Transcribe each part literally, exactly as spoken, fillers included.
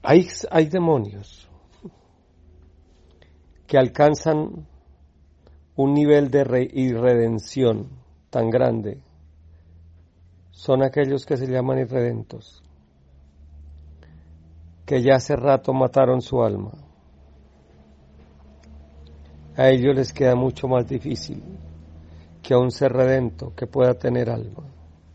Hay, hay demonios que alcanzan un nivel de re- irredención tan grande. Son aquellos que se llaman irredentos, que ya hace rato mataron su alma. A ellos les queda mucho más difícil que a un ser redento que pueda tener alma.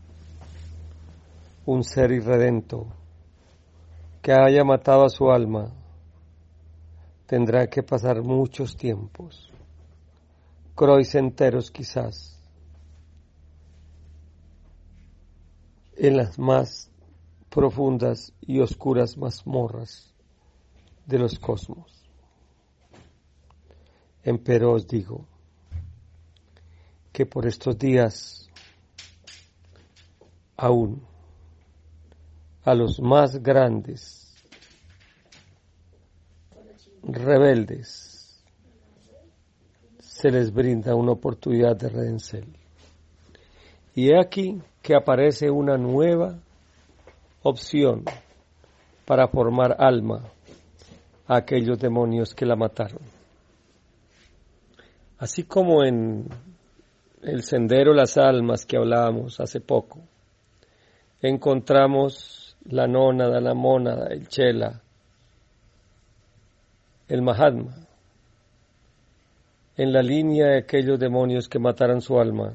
Un ser irredento que haya matado a su alma tendrá que pasar muchos tiempos, crois enteros quizás, en las más profundas y oscuras mazmorras de los cosmos. Empero os digo que por estos días aún a los más grandes rebeldes se les brinda una oportunidad de redención. Y he aquí que aparece una nueva opción para formar alma a aquellos demonios que la mataron. Así como en el sendero las almas que hablábamos hace poco, encontramos la nónada, la mónada, el chela, el mahatma, en la línea de aquellos demonios que mataron su alma,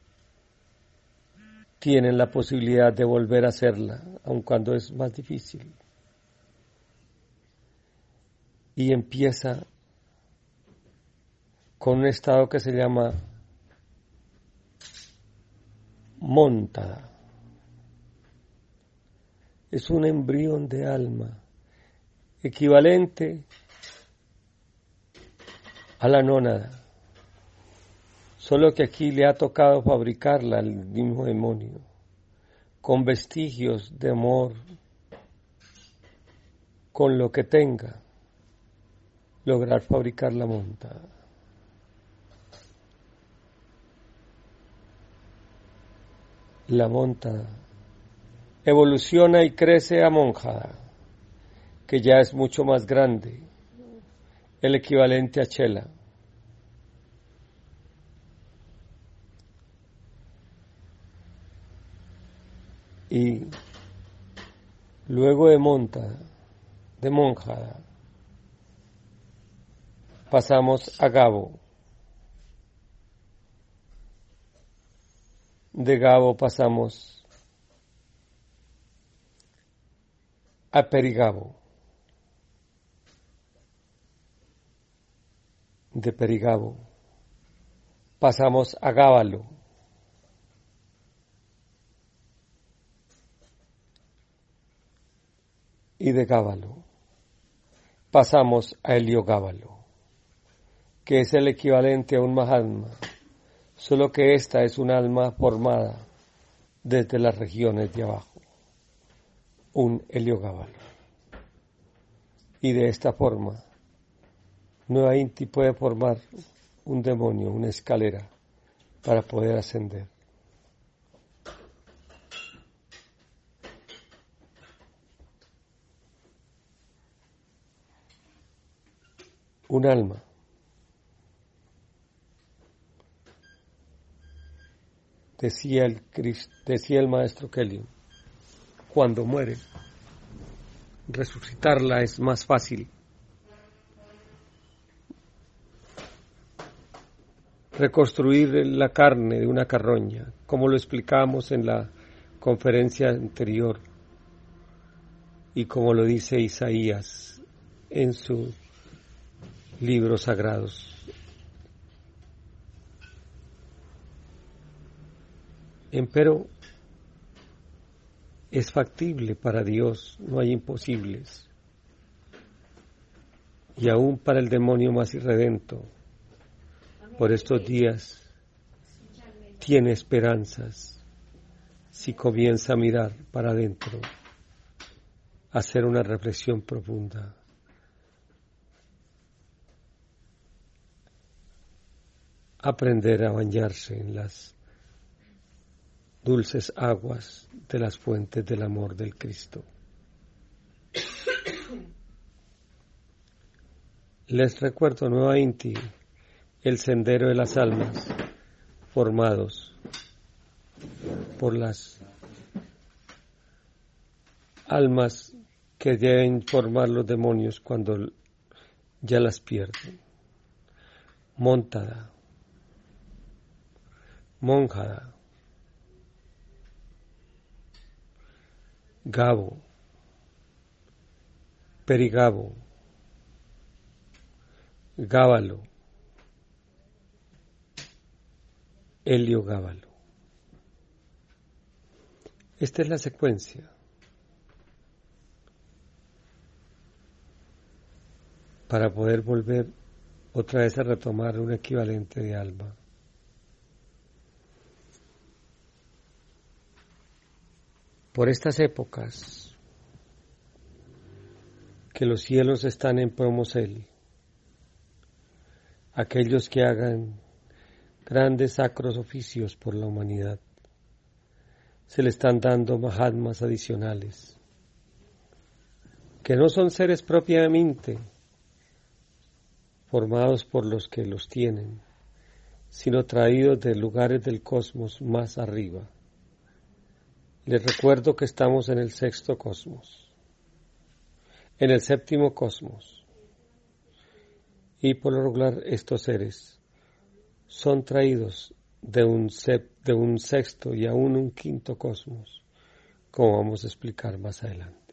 tienen la posibilidad de volver a hacerla, aun cuando es más difícil. Y empieza con un estado que se llama móntada. Es un embrión de alma, equivalente a la nónada, solo que aquí le ha tocado fabricarla al mismo demonio, con vestigios de amor, con lo que tenga, lograr fabricar la móntada. La móntada evoluciona y crece a monjada, que ya es mucho más grande, el equivalente a chela. Y luego de montada, de monjada, pasamos a gabo. De gabo pasamos a perigabo. De perigabo pasamos a gábalo. Y de gábalo pasamos a heliogábalo, que es el equivalente a un mahatma, solo que esta es un alma formada desde las regiones de abajo, un heliogábalo. Y de esta forma, Nueva Inti puede formar un demonio, una escalera, para poder ascender. Un alma decía el, decía el maestro Kelly, cuando muere, resucitarla es más fácil. Reconstruir la carne de una carroña, como lo explicamos en la conferencia anterior y como lo dice Isaías en sus libros sagrados. Empero es factible para Dios, no hay imposibles. Y aún para el demonio más irredento, por estos días, tiene esperanzas si comienza a mirar para adentro, a hacer una reflexión profunda. Aprender a bañarse en las dulces aguas de las fuentes del amor del Cristo. Les recuerdo nuevamente el sendero de las almas formados por las almas que deben formar los demonios cuando ya las pierden. Móntada, Mónjada, Gabo, Perigabo, Gábalo, Heliogábalo. Esta es la secuencia para poder volver otra vez a retomar un equivalente de alma. Por estas épocas que los cielos están en promosel, aquellos que hagan grandes sacros oficios por la humanidad, se le están dando mahatmas adicionales, que no son seres propiamente formados por los que los tienen, sino traídos de lugares del cosmos más arriba. Les recuerdo que estamos en el sexto cosmos, en el séptimo cosmos, y por lo regular estos seres son traídos de un, sep, de un sexto y aún un quinto cosmos, como vamos a explicar más adelante.